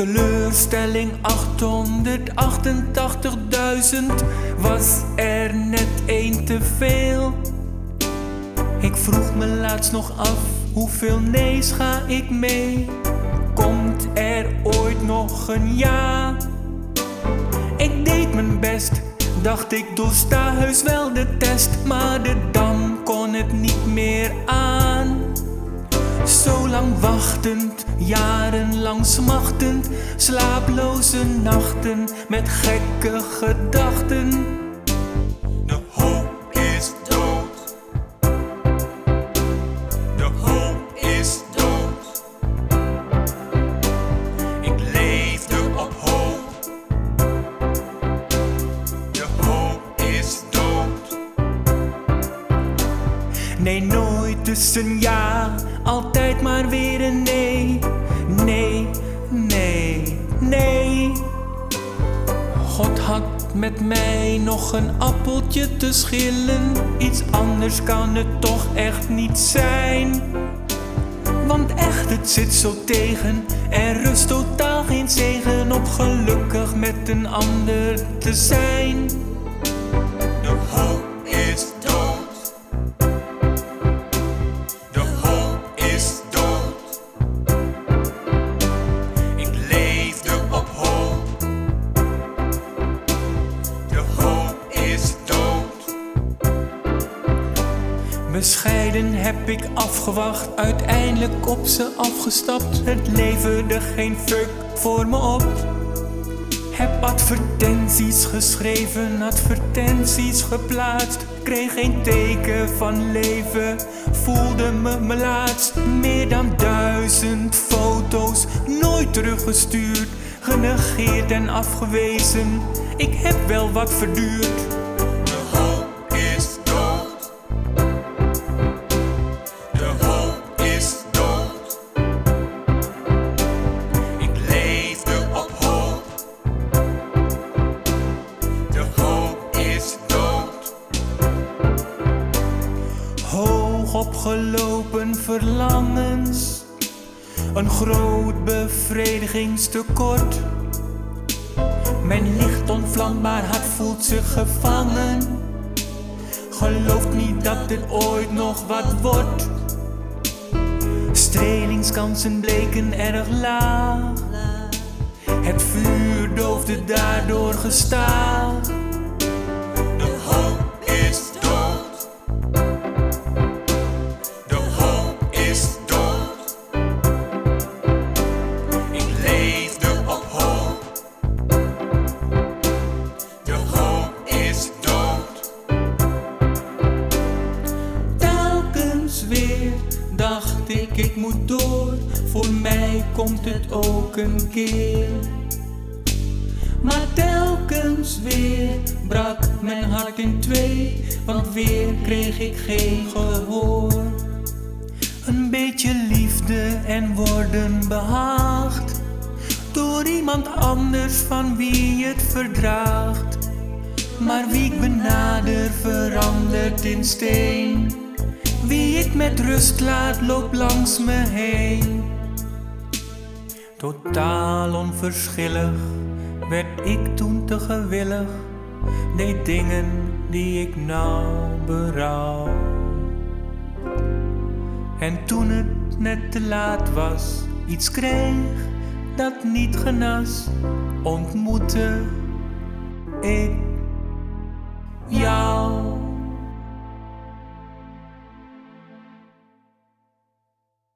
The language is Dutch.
Teleurstelling 888.000 was er net één te veel. Ik vroeg me laatst nog af, hoeveel nee's ga ik mee? Komt er ooit nog een ja? Ik deed mijn best, dacht ik doorsta heus wel de test, maar de dam kon het niet meer aan. Zo lang wachtend, jarenlang smachtend, slaaploze nachten met gekke gedachten. De hoop is dood. De hoop is dood. Ik leefde op hoop. De hoop is dood. Nee, nooit dus een ja, altijd maar weer een nee. Nee, nee, nee. God had met mij nog een appeltje te schillen. Iets anders kan het toch echt niet zijn. Want echt, het zit zo tegen. Er rust totaal geen zegen op gelukkig met een ander te zijn. De hoop is dood. De hoop is dood. Ik leefde op hoop. De hoop is dood. Bescheiden heb ik afgewacht, uiteindelijk op ze afgestapt. Het leverde geen fuck voor me op. Heb advertenties geschreven, advertenties geplaatst. Kreeg geen teken van leven, voelde me laatst. Meer dan 1000 foto's, nooit teruggestuurd. Genegeerd en afgewezen, ik heb wel wat verduurd. De hoop is dood. De hoop is dood. Ik leefde op hoop. De hoop is dood. Hoog opgelopen verlangens, een groot bevredigingstekort. Mijn licht onvlambaar hart voelt zich gevangen. Gelooft niet dat dit ooit nog wat wordt. Strelingskansen bleken erg laag. Het vuur doofde daardoor gestaag. De hoop is dood. De hoop is dood. Ik leefde op hoop. De hoop is dood. Telkens weer dacht ik moet door. Voor mij komt het ook een keer. Maar telkens weer brak mijn hart in twee, want weer kreeg ik geen gehoor. Een beetje liefde en worden behaagd door iemand anders van wie het verdraagt. Maar wie ik benader verandert in steen. Wie ik met rust laat loopt langs me heen. Totaal onverschillig werd ik toen te gewillig. Deed dingen die ik nou berouw. En toen het net te laat was, iets kreeg dat niet genas, ontmoette ik jou.